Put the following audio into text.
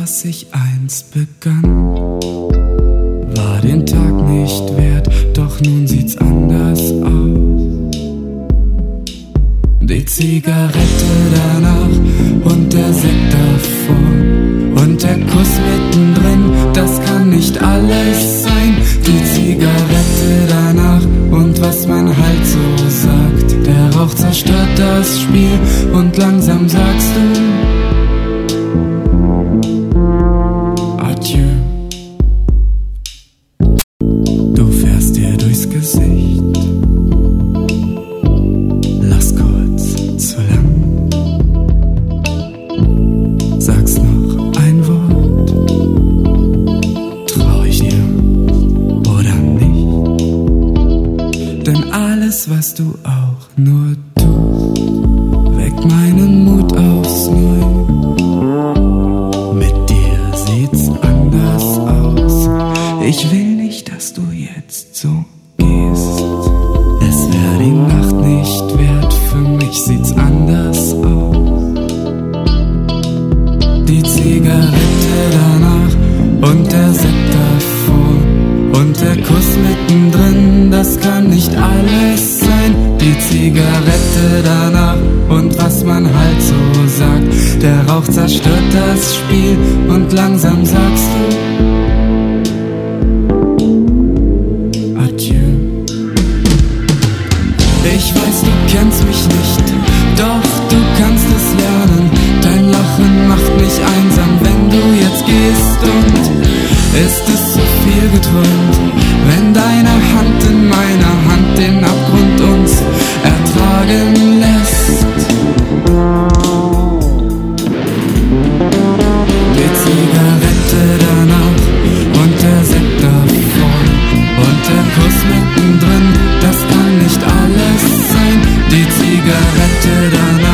was ich einst begann, war den Tag nicht wert, doch nun sieht's anders aus. Die Zigarette danach und der Sekt davor und der Kuss mittendrin, das kann nicht alles sein. Die Zigarette danach und was mein Halt so sagt. Der Rauch zerstört das Spiel und langsam sagst du Adieu. Du fährst dir durchs Gesicht, lass kurz zu lang, sag's noch ein Wort, trau ich dir oder nicht? Denn alles, was du auch nur tust, weckt meinen Mut aufs Neue. Mit dir sieht's anders aus. Ich will nicht, dass du jetzt so gehst. Es wär die Nacht nicht wert, für mich sieht's anders aus. Die Zigarette danach und der Sekt davor und der Kuss mittendrin, das kann nicht alles sein. Die Zigarette danach und was man halt so sagt. Der Rauch zerstört das Spiel und langsam sagst du Adieu. Ich weiß, du kennst mich nicht, doch du kannst es lernen. Dein Lachen macht mich einsam, wenn du jetzt gehst. Und ist es zu viel geträumt, wenn deine Hand in meiner Hand den Abgrund uns ertragen lässt? Die Zigarette danach und der Sekt davor und der Kuss mittendrin, das kann nicht alles sein. Die Zigarette danach